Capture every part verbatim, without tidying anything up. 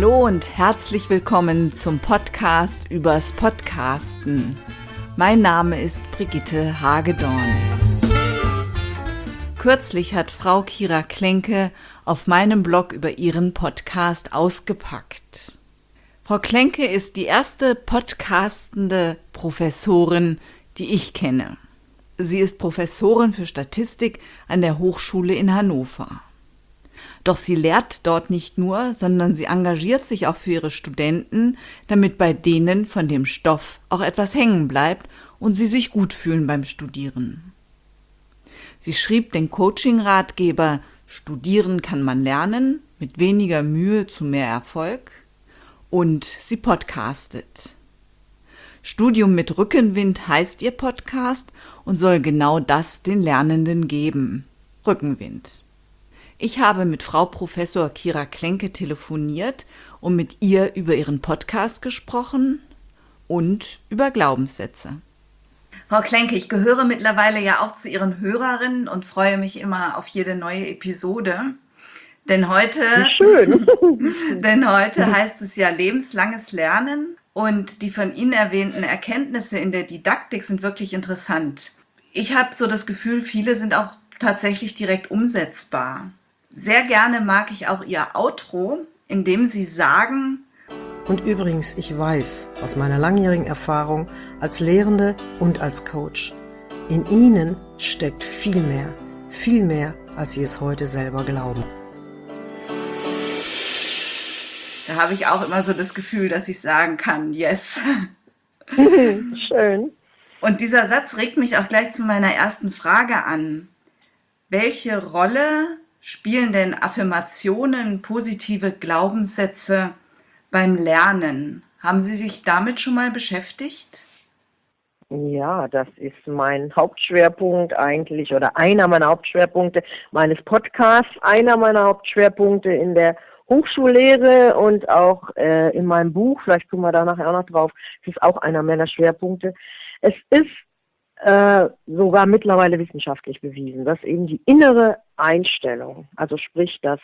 Hallo und herzlich willkommen zum Podcast übers Podcasten. Mein Name ist Brigitte Hagedorn. Kürzlich hat Frau Kira Klenke auf meinem Blog über ihren Podcast ausgepackt. Frau Klenke ist die erste podcastende Professorin, die ich kenne. Sie ist Professorin für Statistik an der Hochschule in Hannover. Doch sie lehrt dort nicht nur, sondern sie engagiert sich auch für ihre Studenten, damit bei denen von dem Stoff auch etwas hängen bleibt und sie sich gut fühlen beim Studieren. Sie schrieb den Coaching-Ratgeber »Studieren kann man lernen, mit weniger Mühe zu mehr Erfolg« und sie podcastet. Studium mit Rückenwind heißt ihr Podcast und soll genau das den Lernenden geben: Rückenwind. Ich habe mit Frau Professor Kira Klenke telefoniert und mit ihr über ihren Podcast gesprochen und über Glaubenssätze. Frau Klenke, ich gehöre mittlerweile ja auch zu Ihren Hörerinnen und freue mich immer auf jede neue Episode. Denn heute, Schön. denn heute heißt es ja lebenslanges Lernen und die von Ihnen erwähnten Erkenntnisse in der Didaktik sind wirklich interessant. Ich habe so das Gefühl, viele sind auch tatsächlich direkt umsetzbar. Sehr gerne mag ich auch Ihr Outro, in dem Sie sagen: Und übrigens, ich weiß aus meiner langjährigen Erfahrung als Lehrende und als Coach, in Ihnen steckt viel mehr, viel mehr, als Sie es heute selber glauben. Da habe ich auch immer so das Gefühl, dass ich sagen kann, yes. Schön. Und dieser Satz regt mich auch gleich zu meiner ersten Frage an. Welche Rolle spielen denn Affirmationen, positive Glaubenssätze beim Lernen? Haben Sie sich damit schon mal beschäftigt? Ja, das ist mein Hauptschwerpunkt eigentlich oder einer meiner Hauptschwerpunkte meines Podcasts, einer meiner Hauptschwerpunkte in der Hochschullehre und auch äh, in meinem Buch, vielleicht kommen wir da nachher auch noch drauf, das ist auch einer meiner Schwerpunkte. Es ist äh, sogar mittlerweile wissenschaftlich bewiesen, dass eben die innere Einstellung, also sprich das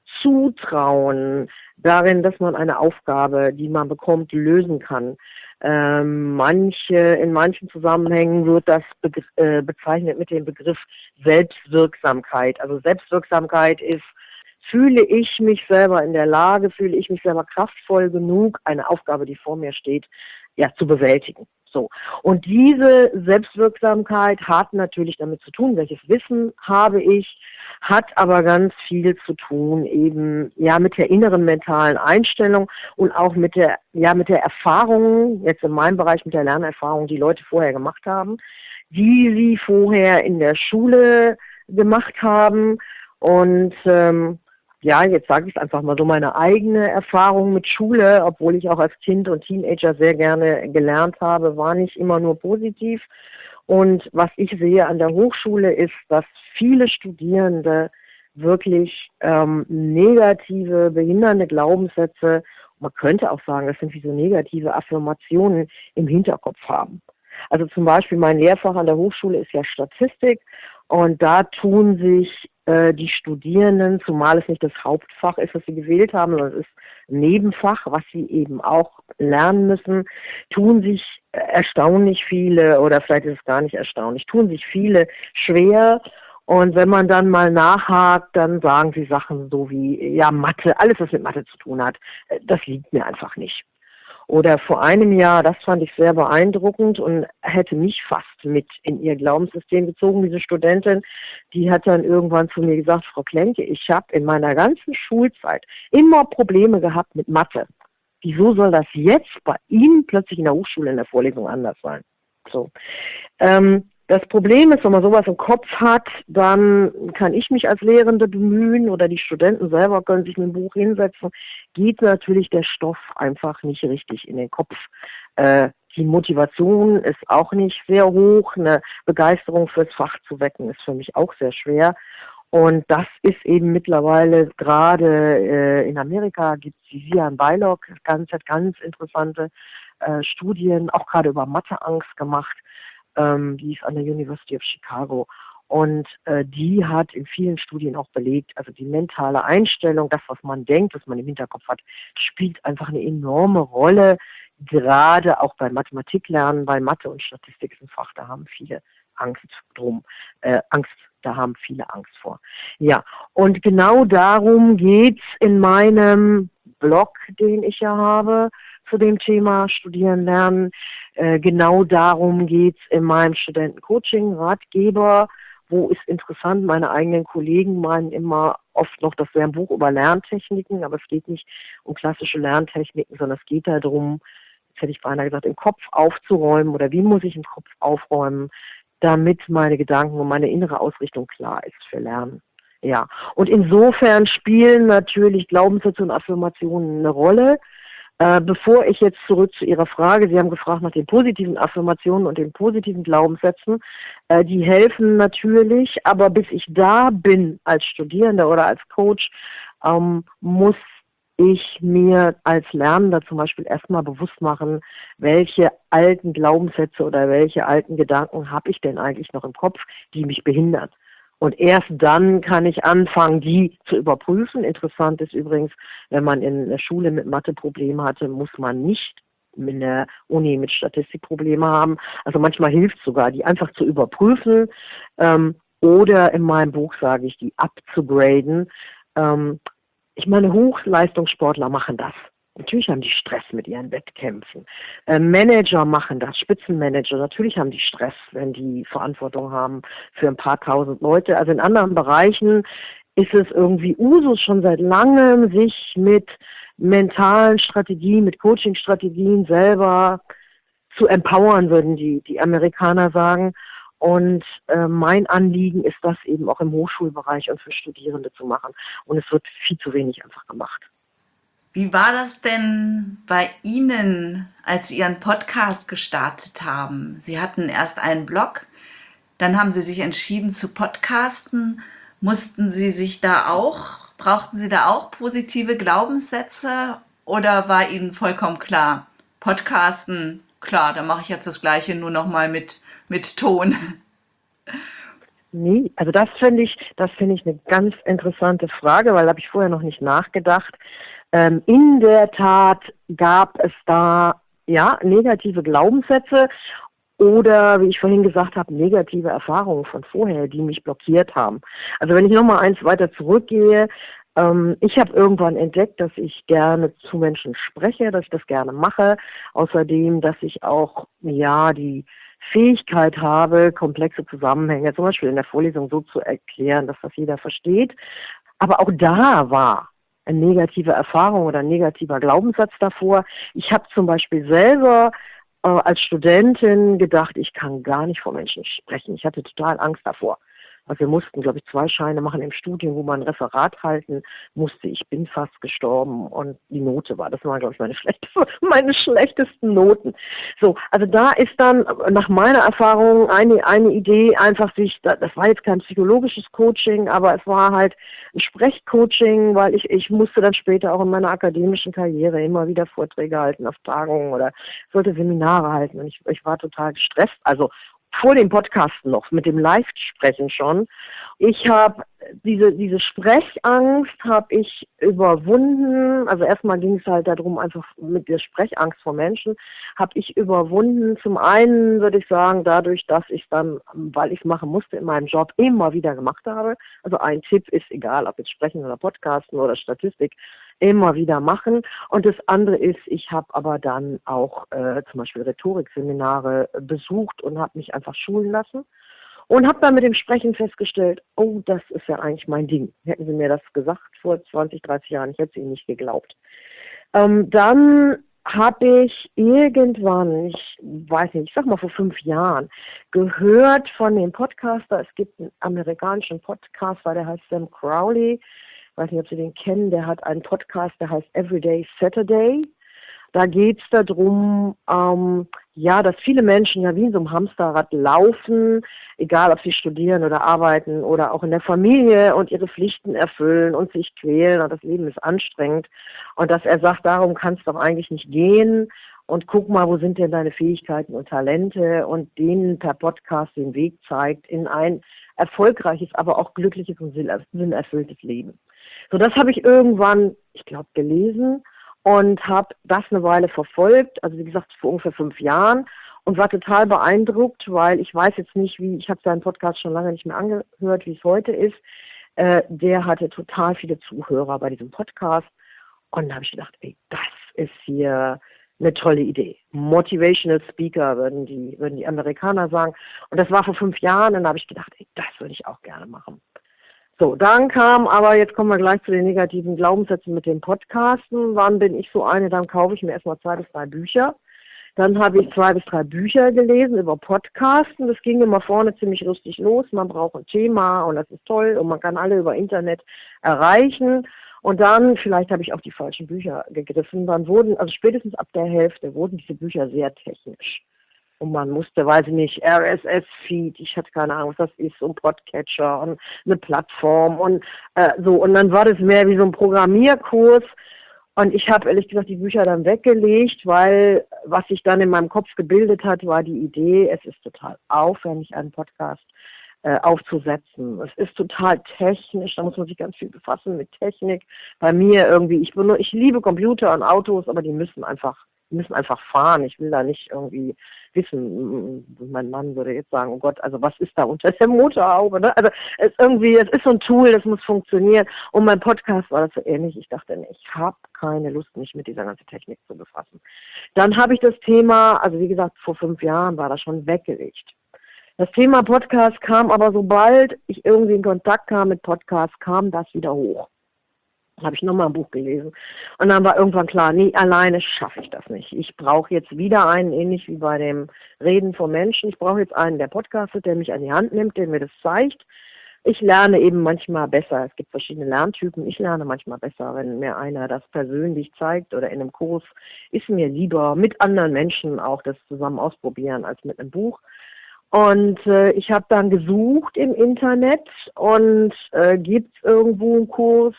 Zutrauen darin, dass man eine Aufgabe, die man bekommt, lösen kann. Ähm, manche, in manchen Zusammenhängen wird das be- äh, bezeichnet mit dem Begriff Selbstwirksamkeit. Also Selbstwirksamkeit ist: Fühle ich mich selber in der Lage, fühle ich mich selber kraftvoll genug, eine Aufgabe, die vor mir steht, ja, zu bewältigen. So. Und diese Selbstwirksamkeit hat natürlich damit zu tun, welches Wissen habe ich, hat aber ganz viel zu tun eben, ja, mit der inneren mentalen Einstellung und auch mit der, ja, mit der Erfahrung, jetzt in meinem Bereich mit der Lernerfahrung, die Leute vorher gemacht haben, die sie vorher in der Schule gemacht haben. Und ähm, ja, jetzt sage ich es einfach mal so, meine eigene Erfahrung mit Schule, obwohl ich auch als Kind und Teenager sehr gerne gelernt habe, war nicht immer nur positiv. Und was ich sehe an der Hochschule ist, dass viele Studierende wirklich ähm, negative, behindernde Glaubenssätze, man könnte auch sagen, das sind wie so negative Affirmationen im Hinterkopf haben. Also zum Beispiel mein Lehrfach an der Hochschule ist ja Statistik und da tun sich äh, die Studierenden, zumal es nicht das Hauptfach ist, was sie gewählt haben, sondern es ist ein Nebenfach, was sie eben auch lernen müssen, tun sich erstaunlich viele, oder vielleicht ist es gar nicht erstaunlich, tun sich viele schwer. Und wenn man dann mal nachhakt, dann sagen sie Sachen so wie, ja, Mathe, alles was mit Mathe zu tun hat, das liegt mir einfach nicht. Oder vor einem Jahr, das fand ich sehr beeindruckend und hätte mich fast mit in ihr Glaubenssystem gezogen, diese Studentin, die hat dann irgendwann zu mir gesagt: Frau Klenke, ich habe in meiner ganzen Schulzeit immer Probleme gehabt mit Mathe. Wieso soll das jetzt bei Ihnen plötzlich in der Hochschule in der Vorlesung anders sein? So. Ähm, Das Problem ist, wenn man sowas im Kopf hat, dann kann ich mich als Lehrende bemühen oder die Studenten selber können sich mit dem Buch hinsetzen, geht natürlich der Stoff einfach nicht richtig in den Kopf. Äh, die Motivation ist auch nicht sehr hoch, eine Begeisterung fürs Fach zu wecken ist für mich auch sehr schwer. Und das ist eben mittlerweile gerade äh, in Amerika, gibt es die Sian Beilock, ganz, hat ganz interessante äh, Studien, auch gerade über Matheangst gemacht. Ähm, die ist an der University of Chicago. Und äh, die hat in vielen Studien auch belegt, also die mentale Einstellung, das, was man denkt, was man im Hinterkopf hat, spielt einfach eine enorme Rolle, gerade auch beim Mathematiklernen, weil Mathe und Statistik ist ein Fach, da haben viele Angst drum, äh, Angst, da haben viele Angst vor. Ja, und genau darum geht's in meinem Blog, den ich ja habe, zu dem Thema Studieren, Lernen. Äh, genau darum geht's in meinem Studentencoaching, Ratgeber, wo ist interessant, meine eigenen Kollegen meinen immer oft noch, das wäre ein Buch über Lerntechniken, aber es geht nicht um klassische Lerntechniken, sondern es geht darum, jetzt hätte ich beinahe gesagt, im Kopf aufzuräumen oder wie muss ich im Kopf aufräumen, damit meine Gedanken und meine innere Ausrichtung klar ist für Lernen. Ja, und insofern spielen natürlich Glaubenssätze und Affirmationen eine Rolle. Äh, bevor ich jetzt zurück zu Ihrer Frage, Sie haben gefragt nach den positiven Affirmationen und den positiven Glaubenssätzen, äh, die helfen natürlich, aber bis ich da bin als Studierender oder als Coach, ähm, muss ich mir als Lernender zum Beispiel erstmal bewusst machen, welche alten Glaubenssätze oder welche alten Gedanken habe ich denn eigentlich noch im Kopf, die mich behindern. Und erst dann kann ich anfangen, die zu überprüfen. Interessant ist übrigens, wenn man in der Schule mit Mathe Probleme hatte, muss man nicht in der Uni mit Statistik Probleme haben. Also manchmal hilft es sogar, die einfach zu überprüfen. Ähm, oder in meinem Buch sage ich, die abzugraden. Ähm, ich meine, Hochleistungssportler machen das. Natürlich haben die Stress mit ihren Wettkämpfen. Äh, Manager machen das, Spitzenmanager, natürlich haben die Stress, wenn die Verantwortung haben für ein paar tausend Leute. Also in anderen Bereichen ist es irgendwie Usus schon seit langem, sich mit mentalen Strategien, mit Coaching-Strategien selber zu empowern, würden die, die Amerikaner sagen. Und äh, mein Anliegen ist, das eben auch im Hochschulbereich und für Studierende zu machen. Und es wird viel zu wenig einfach gemacht. Wie war das denn bei Ihnen, als Sie Ihren Podcast gestartet haben? Sie hatten erst einen Blog, dann haben Sie sich entschieden zu podcasten. Mussten Sie sich da auch, brauchten Sie da auch positive Glaubenssätze oder war Ihnen vollkommen klar, Podcasten, klar, da mache ich jetzt das Gleiche, nur noch mal mit, mit Ton? Nee, also das finde ich, das finde ich eine ganz interessante Frage, weil da habe ich vorher noch nicht nachgedacht. Ähm, in der Tat gab es da ja negative Glaubenssätze oder, wie ich vorhin gesagt habe, negative Erfahrungen von vorher, die mich blockiert haben. Also wenn ich nochmal eins weiter zurückgehe, ähm, ich habe irgendwann entdeckt, dass ich gerne zu Menschen spreche, dass ich das gerne mache. Außerdem, dass ich auch ja die Fähigkeit habe, komplexe Zusammenhänge, zum Beispiel in der Vorlesung so zu erklären, dass das jeder versteht. Aber auch da war eine negative Erfahrung oder ein negativer Glaubenssatz davor. Ich habe zum Beispiel selber äh, als Studentin gedacht, ich kann gar nicht vor Menschen sprechen. Ich hatte total Angst davor. Also wir mussten, glaube ich, zwei Scheine machen im Studium, wo man ein Referat halten musste. Ich bin fast gestorben und die Note war, das waren, glaube ich, meine, schlechteste, meine schlechtesten Noten. So, also da ist dann nach meiner Erfahrung eine, eine Idee einfach sich, das war jetzt kein psychologisches Coaching, aber es war halt ein Sprechcoaching, weil ich, ich musste dann später auch in meiner akademischen Karriere immer wieder Vorträge halten auf Tagungen oder sollte Seminare halten und ich, ich war total gestresst. Also vor dem Podcast noch, mit dem Live-Sprechen schon. Ich habe diese diese Sprechangst habe ich überwunden. Also erstmal ging es halt darum, einfach mit der Sprechangst vor Menschen, habe ich überwunden. Zum einen würde ich sagen, dadurch, dass ich dann, weil ich es machen musste, in meinem Job immer wieder gemacht habe. Also ein Tipp ist, egal ob jetzt Sprechen oder Podcasten oder Statistik, immer wieder machen. Und das andere ist, ich habe aber dann auch äh, zum Beispiel Rhetorikseminare besucht und habe mich einfach schulen lassen und habe dann mit dem Sprechen festgestellt, oh, das ist ja eigentlich mein Ding. Hätten Sie mir das gesagt vor zwanzig, dreißig Jahren, ich hätte es Ihnen nicht geglaubt. Ähm, dann habe ich irgendwann, ich weiß nicht, ich sag mal vor fünf Jahren, gehört von dem Podcaster, es gibt einen amerikanischen Podcaster, der heißt Sam Crowley. Ich weiß nicht, ob Sie den kennen, der hat einen Podcast, der heißt Everyday Saturday. Da geht es darum, ähm, ja, dass viele Menschen ja wie in so einem Hamsterrad laufen, egal ob sie studieren oder arbeiten oder auch in der Familie und ihre Pflichten erfüllen und sich quälen und das Leben ist anstrengend. Und dass er sagt, darum kann es doch eigentlich nicht gehen. und guck mal, wo sind denn deine Fähigkeiten und Talente und denen per Podcast den Weg zeigt in ein erfolgreiches, aber auch glückliches und sinnerfülltes Leben. So, das habe ich irgendwann, ich glaube, gelesen und habe das eine Weile verfolgt, also wie gesagt, vor ungefähr fünf Jahren und war total beeindruckt, weil ich weiß jetzt nicht, wie, ich habe seinen Podcast schon lange nicht mehr angehört, wie es heute ist. Äh, der hatte total viele Zuhörer bei diesem Podcast und da habe ich gedacht, ey, das ist hier eine tolle Idee. Motivational Speaker, würden die, würden die Amerikaner sagen. Und das war vor fünf Jahren und da habe ich gedacht, ey, das würde ich auch gerne machen. So, dann kam aber, jetzt kommen wir gleich zu den negativen Glaubenssätzen mit dem Podcasten. Wann bin ich so eine? Dann kaufe ich mir erstmal zwei bis drei Bücher. Dann habe ich zwei bis drei Bücher gelesen über Podcasten. Das ging immer vorne ziemlich lustig los. Man braucht ein Thema und das ist toll und man kann alle über Internet erreichen. Und dann, vielleicht habe ich auch die falschen Bücher gegriffen, dann wurden, also spätestens ab der Hälfte, wurden diese Bücher sehr technisch. Und man musste, weiß ich nicht, R S S-Feed, ich hatte keine Ahnung, was das ist, und Podcatcher und eine Plattform und äh, so. Und dann war das mehr wie so ein Programmierkurs. Und ich habe ehrlich gesagt die Bücher dann weggelegt, weil was sich dann in meinem Kopf gebildet hat, war die Idee, es ist total aufwendig, einen Podcast äh, aufzusetzen. Es ist total technisch, da muss man sich ganz viel befassen mit Technik. Bei mir irgendwie, ich, benutze, ich liebe Computer und Autos, aber die müssen einfach Die müssen einfach fahren. Ich will da nicht irgendwie wissen, mein Mann würde jetzt sagen, oh Gott, also was ist da unter der Motorhaube? Ne? Also es irgendwie, es ist so ein Tool, das muss funktionieren. Und mein Podcast war das so ähnlich. Ich dachte, nee, ich habe keine Lust, mich mit dieser ganzen Technik zu befassen. Dann habe ich das Thema, also wie gesagt, vor fünf Jahren war das schon weggelegt. Das Thema Podcast kam aber, sobald ich irgendwie in Kontakt kam mit Podcasts, kam das wieder hoch. Habe ich nochmal ein Buch gelesen. Und dann war irgendwann klar, nee, alleine schaffe ich das nicht. Ich brauche jetzt wieder einen, ähnlich wie bei dem Reden von Menschen. Ich brauche jetzt einen, der podcastet, der mich an die Hand nimmt, der mir das zeigt. Ich lerne eben manchmal besser. Es gibt verschiedene Lerntypen. Ich lerne manchmal besser, wenn mir einer das persönlich zeigt oder in einem Kurs. Ist mir lieber mit anderen Menschen auch das zusammen ausprobieren als mit einem Buch. Und äh, ich habe dann gesucht im Internet und äh, gibt es irgendwo einen Kurs.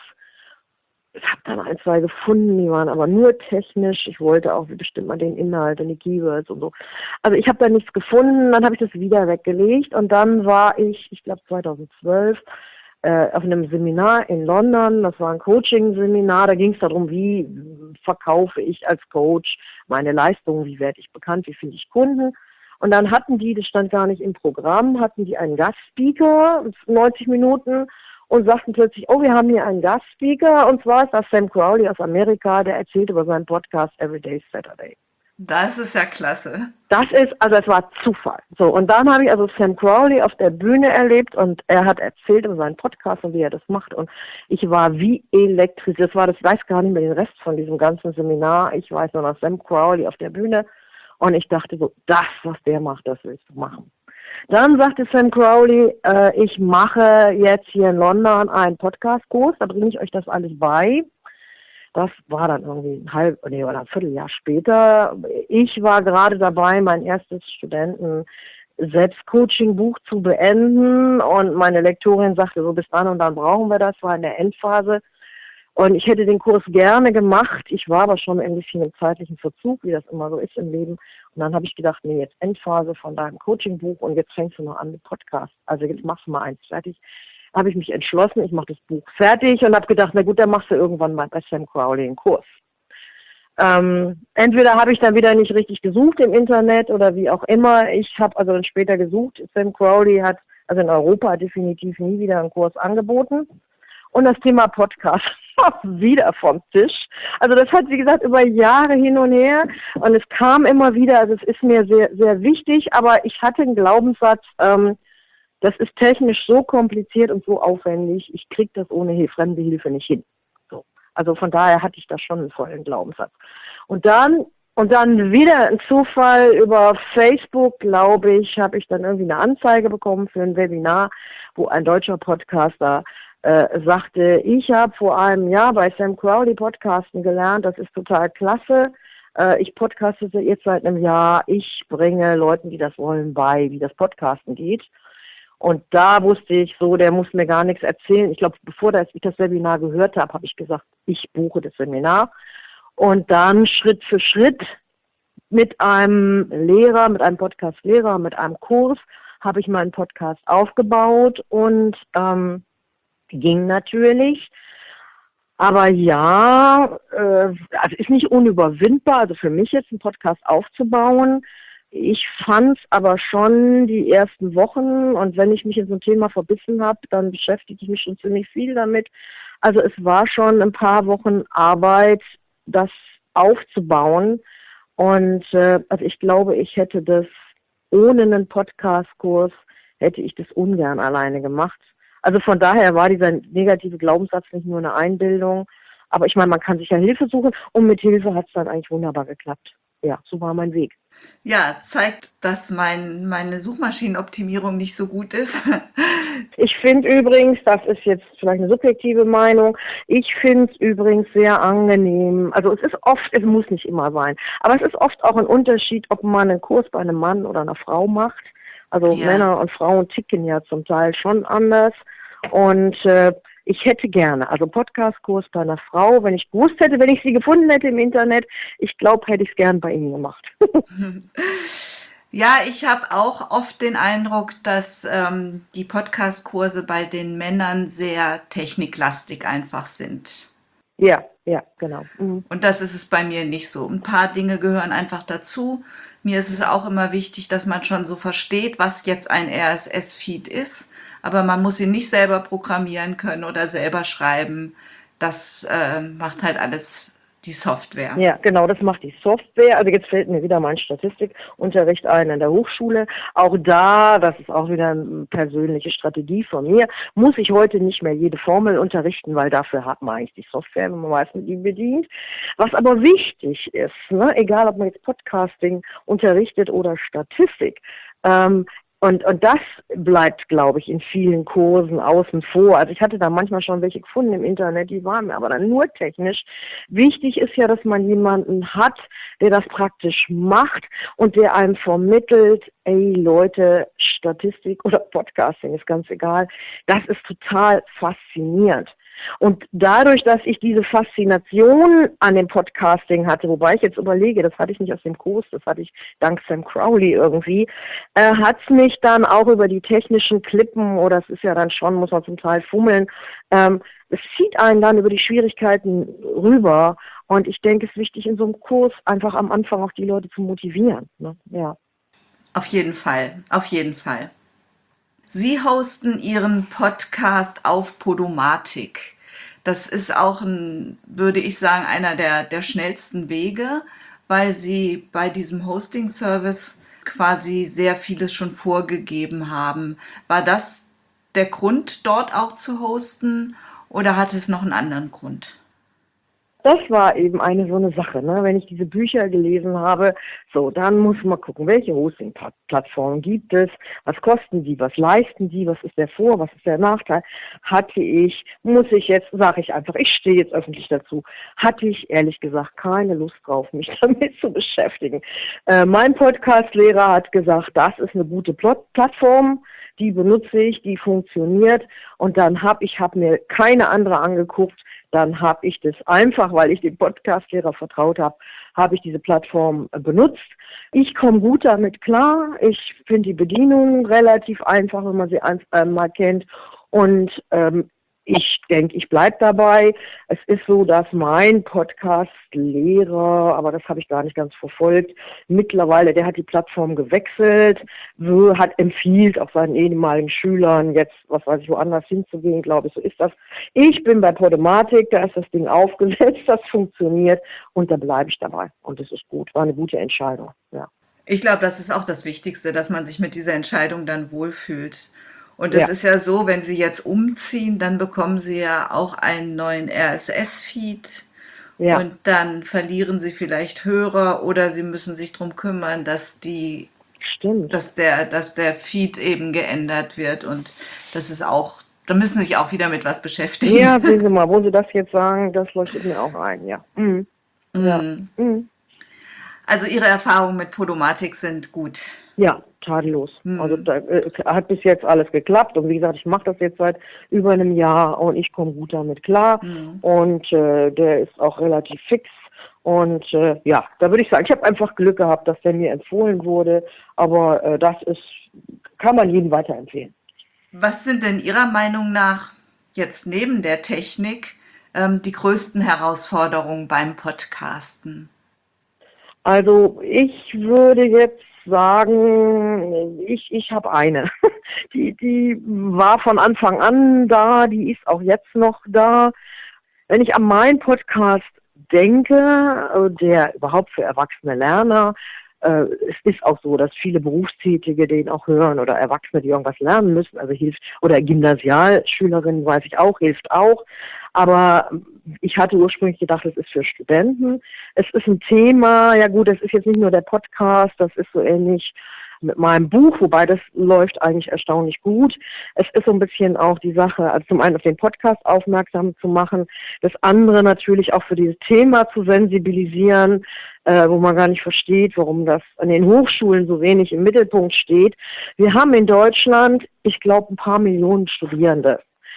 Ich habe dann ein, zwei gefunden, die waren aber nur technisch. Ich wollte auch, wie bestimmt man den Inhalt und die Keywords und so. Also ich habe da nichts gefunden, dann habe ich das wieder weggelegt und dann war ich, ich glaube zweitausendzwölf, äh, auf einem Seminar in London. Das war ein Coaching-Seminar, da ging es darum, wie verkaufe ich als Coach meine Leistungen, wie werde ich bekannt, wie finde ich Kunden. Und dann hatten die, das stand gar nicht im Programm, hatten die einen Gastspeaker, neunzig Minuten, und sagten plötzlich, oh, wir haben hier einen Gastspeaker, und zwar ist das Sam Crowley aus Amerika, der erzählt über seinen Podcast Everyday Saturday. Das ist ja klasse. Das ist, also es war Zufall. So, und dann habe ich also Sam Crowley auf der Bühne erlebt und er hat erzählt über seinen Podcast und wie er das macht und ich war wie elektrisiert. Das war, das weiß gar nicht mehr den Rest von diesem ganzen Seminar. Ich weiß nur noch Sam Crowley auf der Bühne und ich dachte so, das, was der macht, das willst du machen. Dann sagte Sam Crowley, äh, ich mache jetzt hier in London einen Podcast-Kurs, da bringe ich euch das alles bei. Das war dann irgendwie ein halb, nee, oder ein Vierteljahr später. Ich war gerade dabei, mein erstes Studenten-Selbstcoaching-Buch zu beenden und meine Lektorin sagte, so bis dann und dann brauchen wir das, war in der Endphase. Und ich hätte den Kurs gerne gemacht. Ich war aber schon ein bisschen im zeitlichen Verzug, wie das immer so ist im Leben. Und dann habe ich gedacht, nee, jetzt Endphase von deinem Coachingbuch und jetzt fängst du noch an mit Podcast. Also jetzt machst du mal eins fertig. Habe ich mich entschlossen, ich mache das Buch fertig und habe gedacht, na gut, dann machst du irgendwann mal bei Sam Crowley einen Kurs. Ähm, entweder habe ich dann wieder nicht richtig gesucht im Internet oder wie auch immer. Ich habe also dann später gesucht. Sam Crowley hat also in Europa definitiv nie wieder einen Kurs angeboten. Und das Thema Podcast war wieder vom Tisch. Also das hat, wie gesagt, über Jahre hin und her und es kam immer wieder, also es ist mir sehr, sehr wichtig, aber ich hatte einen Glaubenssatz, ähm, das ist technisch so kompliziert und so aufwendig, ich kriege das ohne fremde Hilfe nicht hin. So. Also von daher hatte ich da schon einen vollen Glaubenssatz. Und dann, und dann wieder ein Zufall über Facebook, glaube ich, habe ich dann irgendwie eine Anzeige bekommen für ein Webinar, wo ein deutscher Podcaster Äh, sagte, ich habe vor einem Jahr bei Sam Crowley Podcasten gelernt, das ist total klasse. Äh, ich podcaste jetzt seit einem Jahr, ich bringe Leuten, die das wollen, bei, wie das Podcasten geht. Und da wusste ich so, der muss mir gar nichts erzählen. Ich glaube, bevor ich das Webinar gehört habe, habe ich gesagt, ich buche das Seminar. Und dann Schritt für Schritt mit einem Lehrer, mit einem Podcast-Lehrer, mit einem Kurs habe ich meinen Podcast aufgebaut und ähm, ging natürlich. Aber ja, äh, also ist nicht unüberwindbar, also für mich jetzt einen Podcast aufzubauen. Ich fand es aber schon die ersten Wochen, und wenn ich mich in so ein Thema verbissen habe, dann beschäftige ich mich schon ziemlich viel damit. Also es war schon ein paar Wochen Arbeit, das aufzubauen. Und äh, also ich glaube, ich hätte das ohne einen Podcast-Kurs, hätte ich das ungern alleine gemacht. Also von daher war dieser negative Glaubenssatz nicht nur eine Einbildung, aber ich meine, man kann sich ja Hilfe suchen und mit Hilfe hat es dann eigentlich wunderbar geklappt. Ja, so war mein Weg. Ja, zeigt, dass mein, meine Suchmaschinenoptimierung nicht so gut ist. Ich finde übrigens, das ist jetzt vielleicht eine subjektive Meinung, ich finde es übrigens sehr angenehm. Also es ist oft, es muss nicht immer sein, aber es ist oft auch ein Unterschied, ob man einen Kurs bei einem Mann oder einer Frau macht. Also ja. Männer und Frauen ticken ja zum Teil schon anders. Und äh, ich hätte gerne, also Podcast-Kurs bei einer Frau, wenn ich gewusst hätte, wenn ich sie gefunden hätte im Internet, ich glaube, hätte ich es gern bei Ihnen gemacht. Ja, ich habe auch oft den Eindruck, dass ähm, die Podcast-Kurse bei den Männern sehr techniklastig einfach sind. Ja, ja, genau. Mhm. Und das ist es bei mir nicht so. Ein paar Dinge gehören einfach dazu. Mir ist es auch immer wichtig, dass man schon so versteht, was jetzt ein R S S-Feed ist. Aber man muss ihn nicht selber programmieren können oder selber schreiben. Das äh, macht halt alles die Software. Ja, genau, das macht die Software. Also jetzt fällt mir wieder mein Statistikunterricht ein an der Hochschule. Auch da, das ist auch wieder eine persönliche Strategie von mir, muss ich heute nicht mehr jede Formel unterrichten, weil dafür hat man eigentlich die Software, wenn man weiß, wie die bedient. Was aber wichtig ist, ne, egal ob man jetzt Podcasting unterrichtet oder Statistik, ähm, Und, und das bleibt, glaube ich, in vielen Kursen außen vor. Also ich hatte da manchmal schon welche gefunden im Internet, die waren mir aber dann nur technisch. Wichtig ist ja, dass man jemanden hat, der das praktisch macht und der einem vermittelt, ey Leute, Statistik oder Podcasting ist ganz egal. Das ist total faszinierend. Und dadurch, dass ich diese Faszination an dem Podcasting hatte, wobei ich jetzt überlege, das hatte ich nicht aus dem Kurs, das hatte ich dank Sam Crowley irgendwie, äh, hat es mich dann auch über die technischen Klippen, oder es ist ja dann schon, muss man zum Teil fummeln, ähm, es zieht einen dann über die Schwierigkeiten rüber. Und ich denke, es ist wichtig, in so einem Kurs einfach am Anfang auch die Leute zu motivieren. Ne? Ja. Auf jeden Fall, auf jeden Fall. Sie hosten Ihren Podcast auf Podomatic. Das ist auch, ein, würde ich sagen, einer der, der schnellsten Wege, weil Sie bei diesem Hosting-Service quasi sehr vieles schon vorgegeben haben. War das der Grund, dort auch zu hosten, oder hat es noch einen anderen Grund? Das war eben eine so eine Sache, ne? Wenn ich diese Bücher gelesen habe, so, dann muss man gucken, welche Hosting-Plattformen gibt es, was kosten die, was leisten die, was ist der Vor-, was ist der Nachteil, hatte ich, muss ich jetzt, sage ich einfach, ich stehe jetzt öffentlich dazu, hatte ich ehrlich gesagt keine Lust drauf, mich damit zu beschäftigen. Äh, mein Podcast-Lehrer hat gesagt, das ist eine gute Plot- Plattform, die benutze ich, die funktioniert, und dann habe ich, habe mir keine andere angeguckt. Dann habe ich das einfach, weil ich dem Podcast-Lehrer vertraut habe, habe ich diese Plattform benutzt. Ich komme gut damit klar. Ich finde die Bedienung relativ einfach, wenn man sie einmal kennt. Und ähm, ich denke, ich bleibe dabei. Es ist so, dass mein Podcast-Lehrer, aber das habe ich gar nicht ganz verfolgt, mittlerweile, der hat die Plattform gewechselt, hat empfiehlt auch seinen ehemaligen Schülern, jetzt, was weiß ich, woanders hinzugehen, glaube ich, so ist das. Ich bin bei Podomatic, da ist das Ding aufgesetzt, das funktioniert, und da bleibe ich dabei. Und das ist gut, war eine gute Entscheidung, ja. Ich glaube, das ist auch das Wichtigste, dass man sich mit dieser Entscheidung dann wohlfühlt. Und es Ja. ist ja so, wenn Sie jetzt umziehen, dann bekommen Sie ja auch einen neuen R S S-Feed. Ja. Und dann verlieren Sie vielleicht Hörer, oder Sie müssen sich darum kümmern, dass die, Stimmt. dass der, dass der Feed eben geändert wird. Und das ist auch, da müssen Sie sich auch wieder mit was beschäftigen. Ja, sehen Sie mal, wo Sie das jetzt sagen, das leuchtet mir auch ein, ja. Mhm. Ja. Mm. Mhm. Also Ihre Erfahrungen mit Podomatic sind gut. Ja, tadellos. Hm. Also da äh, hat bis jetzt alles geklappt, und wie gesagt, ich mache das jetzt seit über einem Jahr und ich komme gut damit klar. Hm. Und äh, der ist auch relativ fix, Und äh, ja, da würde ich sagen, ich habe einfach Glück gehabt, dass der mir empfohlen wurde, aber äh, das ist, kann man jedem weiterempfehlen. Was sind denn Ihrer Meinung nach jetzt neben der Technik ähm, die größten Herausforderungen beim Podcasten? Also ich würde jetzt sagen, ich, ich habe eine. Die, die war von Anfang an da, die ist auch jetzt noch da. Wenn ich an meinen Podcast denke, der überhaupt für erwachsene Lerner, äh, es ist auch so, dass viele Berufstätige den auch hören oder Erwachsene, die irgendwas lernen müssen, also hilft, oder Gymnasialschülerinnen, weiß ich auch, hilft auch. Aber ich hatte ursprünglich gedacht, es ist für Studenten. Es ist ein Thema, ja gut, es ist jetzt nicht nur der Podcast, das ist so ähnlich mit meinem Buch, wobei das läuft eigentlich erstaunlich gut. Es ist so ein bisschen auch die Sache, also zum einen auf den Podcast aufmerksam zu machen, das andere natürlich auch für dieses Thema zu sensibilisieren, äh, wo man gar nicht versteht, warum das an den Hochschulen so wenig im Mittelpunkt steht. Wir haben in Deutschland, ich glaube, ein paar Millionen Studierende.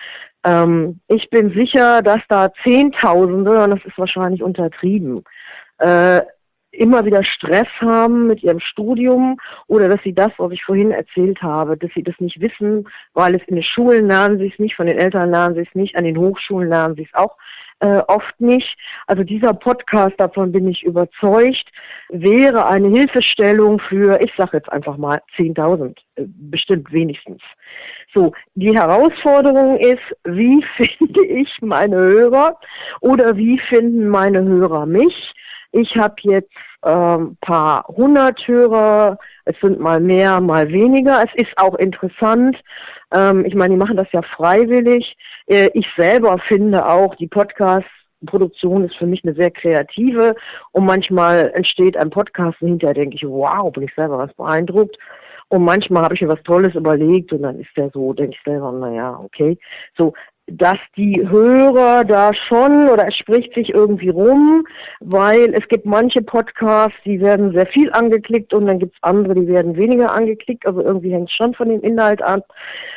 Ähm, ich bin sicher, dass da Zehntausende, und das ist wahrscheinlich untertrieben, äh, immer wieder Stress haben mit ihrem Studium oder dass sie das, was ich vorhin erzählt habe, dass sie das nicht wissen, weil es in den Schulen lernen sie es nicht, von den Eltern lernen sie es nicht, an den Hochschulen lernen sie es auch äh, oft nicht. Also dieser Podcast, davon bin ich überzeugt, wäre eine Hilfestellung für, ich sage jetzt einfach mal zehntausend, äh, bestimmt wenigstens. So, die Herausforderung ist, wie finde ich meine Hörer oder wie finden meine Hörer mich? Ich habe jetzt ein ähm, paar hundert Hörer, es sind mal mehr, mal weniger. Es ist auch interessant. Ähm, ich meine, die machen das ja freiwillig. Äh, ich selber finde auch, die Podcast-Produktion ist für mich eine sehr kreative. Und manchmal entsteht ein Podcast und hinterher denke ich, wow, bin ich selber was beeindruckt. Und manchmal habe ich mir was Tolles überlegt und dann ist der so, denke ich selber, naja, okay. So, dass die Hörer da schon, oder es spricht sich irgendwie rum, weil es gibt manche Podcasts, die werden sehr viel angeklickt und dann gibt es andere, die werden weniger angeklickt, also irgendwie hängt es schon von dem Inhalt ab.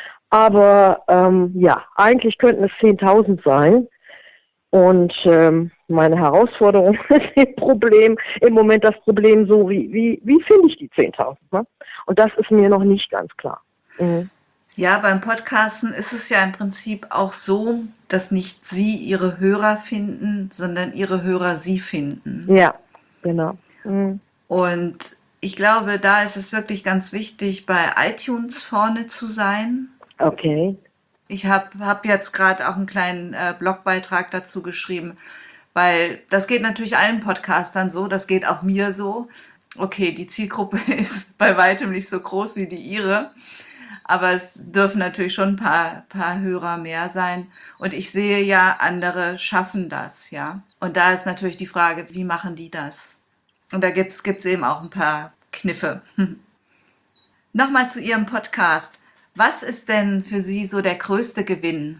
Aber ähm, ja, eigentlich könnten es zehntausend sein. Und ähm, meine Herausforderung ist im Problem, im Moment das Problem so, wie, wie, wie finde ich die zehntausend? Ne? Und das ist mir noch nicht ganz klar. Mhm. Ja, beim Podcasten ist es ja im Prinzip auch so, dass nicht Sie Ihre Hörer finden, sondern Ihre Hörer Sie finden. Ja, genau. Mhm. Und ich glaube, da ist es wirklich ganz wichtig, bei iTunes vorne zu sein. Okay. Ich habe hab jetzt gerade auch einen kleinen äh, Blogbeitrag dazu geschrieben, weil das geht natürlich allen Podcastern so, das geht auch mir so. Okay, die Zielgruppe ist bei weitem nicht so groß wie die Ihre. Aber es dürfen natürlich schon ein paar, paar Hörer mehr sein. Und ich sehe ja, andere schaffen das, ja. Und da ist natürlich die Frage, wie machen die das? Und da gibt's gibt's eben auch ein paar Kniffe. Hm. Nochmal zu Ihrem Podcast. Was ist denn für Sie so der größte Gewinn?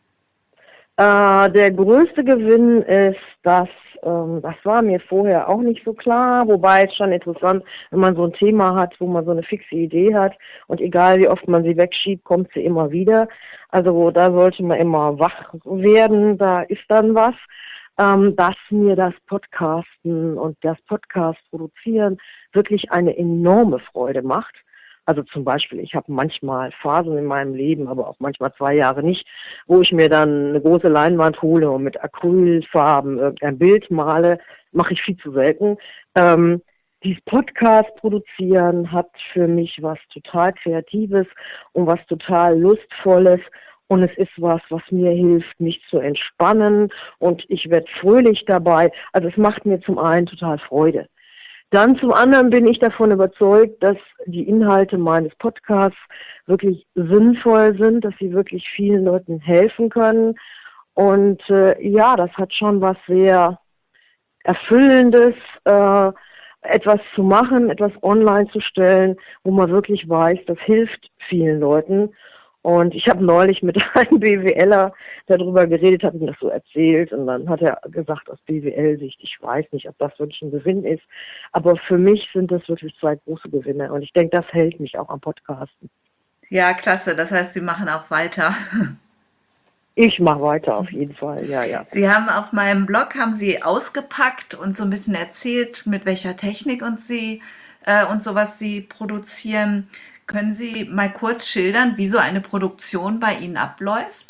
Äh, der größte Gewinn ist, dass, ähm, das war mir vorher auch nicht so klar, wobei es schon interessant, wenn man so ein Thema hat, wo man so eine fixe Idee hat und egal wie oft man sie wegschiebt, kommt sie immer wieder. Also da sollte man immer wach werden, da ist dann was. Ähm, dass mir das Podcasten und das Podcast produzieren wirklich eine enorme Freude macht. Also zum Beispiel, ich habe manchmal Phasen in meinem Leben, aber auch manchmal zwei Jahre nicht, wo ich mir dann eine große Leinwand hole und mit Acrylfarben irgendein Bild male. Mache ich viel zu selten. Ähm, dieses Podcast produzieren hat für mich was total Kreatives und was total Lustvolles. Und es ist was, was mir hilft, mich zu entspannen. Und ich werde fröhlich dabei. Also es macht mir zum einen total Freude. Dann zum anderen bin ich davon überzeugt, dass die Inhalte meines Podcasts wirklich sinnvoll sind, dass sie wirklich vielen Leuten helfen können. Und äh, ja, das hat schon was sehr Erfüllendes, äh, etwas zu machen, etwas online zu stellen, wo man wirklich weiß, das hilft vielen Leuten. Und ich habe neulich mit einem BWLer darüber geredet, habe ihm das so erzählt und dann hat er gesagt, aus B W L-Sicht, ich weiß nicht, ob das wirklich ein Gewinn ist, aber für mich sind das wirklich zwei große Gewinne und ich denke, das hält mich auch am Podcasten. Ja, klasse, das heißt, Sie machen auch weiter. Ich mache weiter auf jeden Fall, ja, ja. Sie haben auf meinem Blog, haben Sie ausgepackt und so ein bisschen erzählt, mit welcher Technik und Sie äh, und sowas Sie produzieren. Können Sie mal kurz schildern, wie so eine Produktion bei Ihnen abläuft?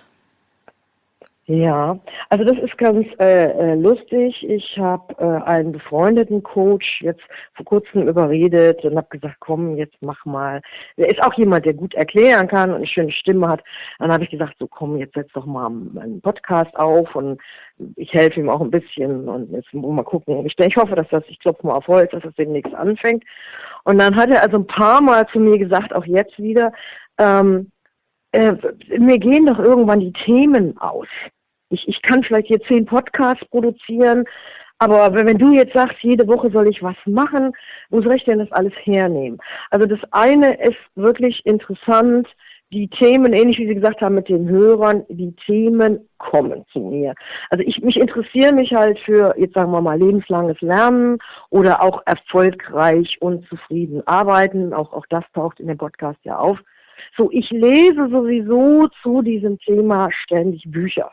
Ja, also das ist ganz äh, äh, lustig. Ich habe äh, einen befreundeten Coach jetzt vor kurzem überredet und habe gesagt, komm, jetzt mach mal. Der ist auch jemand, der gut erklären kann und eine schöne Stimme hat. Dann habe ich gesagt, so komm, jetzt setz doch mal einen Podcast auf und ich helfe ihm auch ein bisschen und jetzt wollen wir mal gucken. Ich, ich hoffe, dass das, ich klopfe mal auf Holz, dass das demnächst anfängt. Und dann hat er also ein paar Mal zu mir gesagt, auch jetzt wieder, ähm, äh, mir gehen doch irgendwann die Themen aus. Ich, ich kann vielleicht hier zehn Podcasts produzieren, aber wenn du jetzt sagst, jede Woche soll ich was machen, wo soll ich denn das alles hernehmen? Also das eine ist wirklich interessant, die Themen, ähnlich wie Sie gesagt haben mit den Hörern, die Themen kommen zu mir. Also ich mich interessiere mich halt für, jetzt sagen wir mal, lebenslanges Lernen oder auch erfolgreich und zufrieden arbeiten. Auch, auch das taucht in dem Podcast ja auf. So, ich lese sowieso zu diesem Thema ständig Bücher.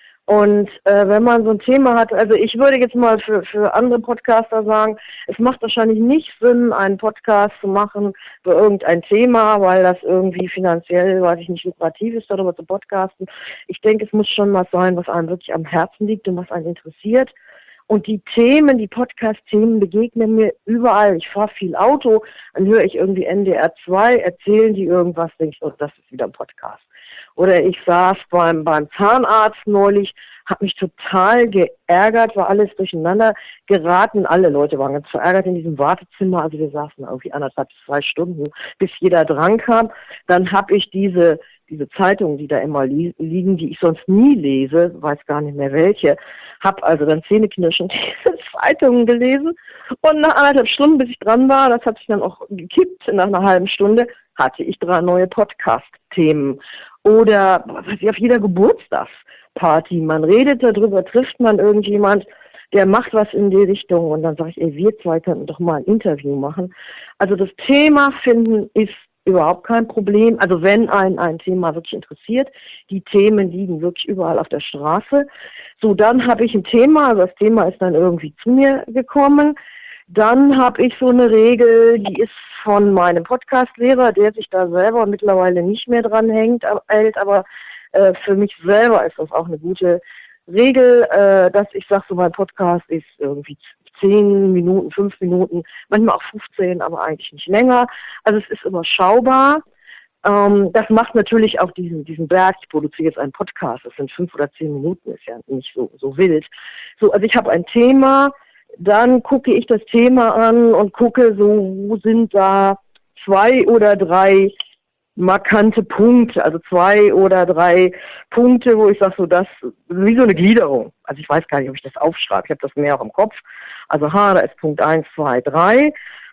Und äh, wenn man so ein Thema hat, also ich würde jetzt mal für, für andere Podcaster sagen, es macht wahrscheinlich nicht Sinn, einen Podcast zu machen für irgendein Thema, weil das irgendwie finanziell, weiß ich nicht, lukrativ ist, darüber zu podcasten. Ich denke, es muss schon was sein, was einem wirklich am Herzen liegt und was einen interessiert. Und die Themen, die Podcast-Themen begegnen mir überall. Ich fahre viel Auto, dann höre ich irgendwie N D R zwei, erzählen die irgendwas, denke ich, oh, das ist wieder ein Podcast. Oder ich saß beim, beim Zahnarzt neulich, habe mich total geärgert, war alles durcheinander geraten. Alle Leute waren ganz verärgert in diesem Wartezimmer. Also wir saßen irgendwie anderthalb, zwei Stunden, bis jeder dran kam. Dann habe ich diese diese Zeitungen, die da immer li- liegen, die ich sonst nie lese, weiß gar nicht mehr welche, habe also dann zähneknirschend diese Zeitungen gelesen. Und nach anderthalb Stunden, bis ich dran war, das hat sich dann auch gekippt, nach einer halben Stunde, hatte ich drei neue Podcast-Themen. Oder was ich auf jeder Geburtstagsparty, man redet darüber, trifft man irgendjemand, der macht was in die Richtung und dann sage ich, ey, wir zwei könnten doch mal ein Interview machen. Also das Thema finden ist überhaupt kein Problem. Also wenn ein ein Thema wirklich interessiert, die Themen liegen wirklich überall auf der Straße. So, dann habe ich ein Thema, also das Thema ist dann irgendwie zu mir gekommen. Dann habe ich so eine Regel, die ist von meinem Podcast-Lehrer, der sich da selber mittlerweile nicht mehr dran hängt, hält, aber äh, für mich selber ist das auch eine gute Regel, äh, dass ich sage, so mein Podcast ist irgendwie zehn Minuten, fünf Minuten, manchmal auch fünfzehn, aber eigentlich nicht länger. Also es ist überschaubar. Ähm, das macht natürlich auch diesen diesen Berg. Ich produziere jetzt einen Podcast, das sind fünf oder zehn Minuten, ist ja nicht so so wild. So, also ich habe ein Thema, dann gucke ich das Thema an und gucke so, wo sind da zwei oder drei markante Punkte, also zwei oder drei Punkte, wo ich sage, so das, wie so eine Gliederung. Also ich weiß gar nicht, ob ich das aufschreibe, ich habe das mehr auch im Kopf. Also ha, da ist Punkt eins, zwei, drei.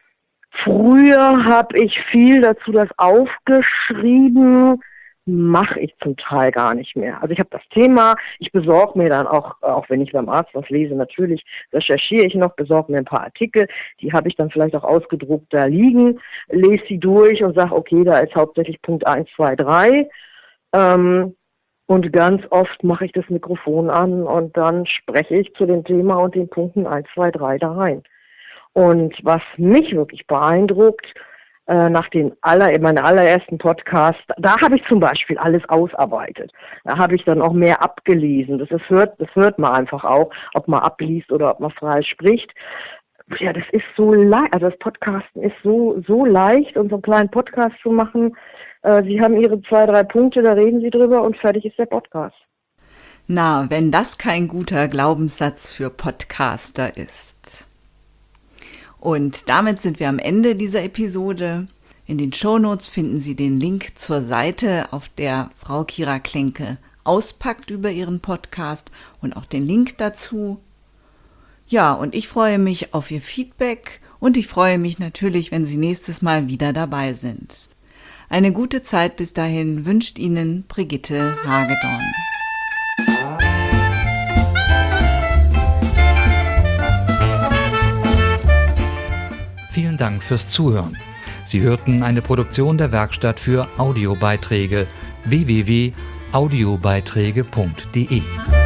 Früher habe ich viel dazu das aufgeschrieben, mache ich zum Teil gar nicht mehr. Also ich habe das Thema, ich besorge mir dann auch, auch wenn ich beim Arzt was lese, natürlich recherchiere ich noch, besorge mir ein paar Artikel, die habe ich dann vielleicht auch ausgedruckt da liegen, lese sie durch und sage, okay, da ist hauptsächlich Punkt eins, zwei, drei. Ähm, und ganz oft mache ich das Mikrofon an und dann spreche ich zu dem Thema und den Punkten eins, zwei, drei da rein. Und was mich wirklich beeindruckt, äh, nach den aller, meinen allerersten Podcast, da habe ich zum Beispiel alles ausarbeitet. Da habe ich dann auch mehr abgelesen. Das, ist, hört, das hört man einfach auch, ob man abliest oder ob man frei spricht. Ja, das ist so leicht, also das Podcasten ist so, so leicht, und so einen kleinen Podcast zu machen. Äh, Sie haben Ihre zwei, drei Punkte, da reden Sie drüber und fertig ist der Podcast. Na, wenn das kein guter Glaubenssatz für Podcaster ist. Und damit sind wir am Ende dieser Episode. In den Shownotes finden Sie den Link zur Seite, auf der Frau Kira Klenke auspackt über ihren Podcast und auch den Link dazu. Ja, und ich freue mich auf Ihr Feedback und ich freue mich natürlich, wenn Sie nächstes Mal wieder dabei sind. Eine gute Zeit bis dahin wünscht Ihnen Brigitte Hagedorn. Vielen Dank fürs Zuhören. Sie hörten eine Produktion der Werkstatt für Audiobeiträge w w w punkt audiobeiträge punkt de.